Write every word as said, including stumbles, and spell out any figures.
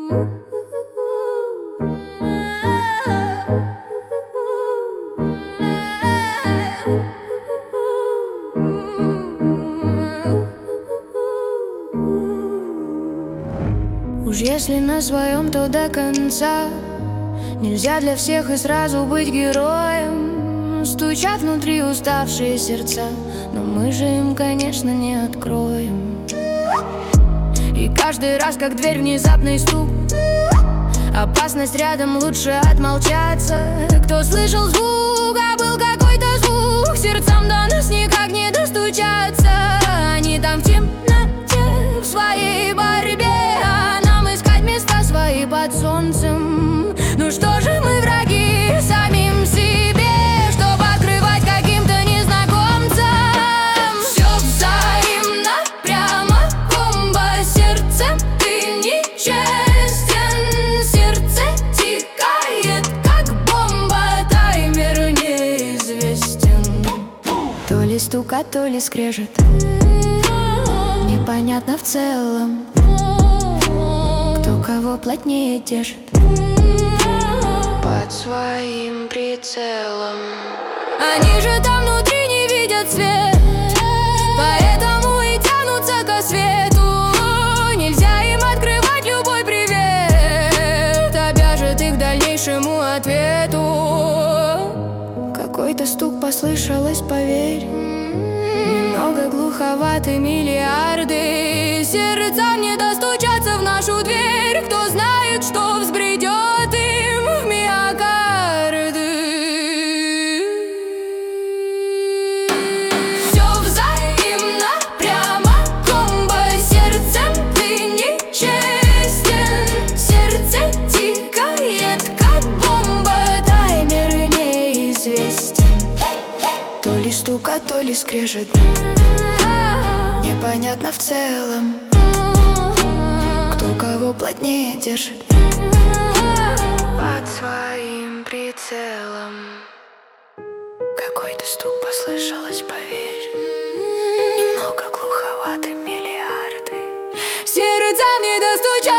Уж если на своем, то до конца. Нельзя для всех и сразу быть героем. Стучат внутри уставшие сердца, но мы же им, конечно, не откроем. И каждый раз, как дверь внезапный стук, опасность рядом, лучше отмолчаться. Кто слышал звук, а был какой-то звук, сердцам до нас никак не достучаться. Они там в темноте, в своей борьбе, а нам искать места свои под солнцем. Ну что же мы враги самим себе, чтобы открывать каким-то незнакомцам? Все взаимно, прямо комбо сердцем. Ты нечестен, сердце тикает, как бомба, таймер неизвестен. То ли стука, то ли скрежет, непонятно в целом, кто кого плотнее держит под своим прицелом. Они же там внутри не видят свет, поэтому и тянутся ко свету. Нельзя им открывать любой привет, обяжет их к дальнейшему ответу. Какой-то стук послышалось, поверь, немного глуховаты миллиарды. Сердцам не достучаться в нашу дверь, кто знает, что взбредет им в миокарды. Все взаимно, прямо комбо сердцем. Ты нечестен, сердце тикает, как бомба, таймер неизвестен. То ли стука, то ли скрежет, непонятно в целом, кто кого плотнее держит под своим прицелом. Какой-то стук послышалось, поверь, немного глуховаты миллиарды. Сердцам не достучаться.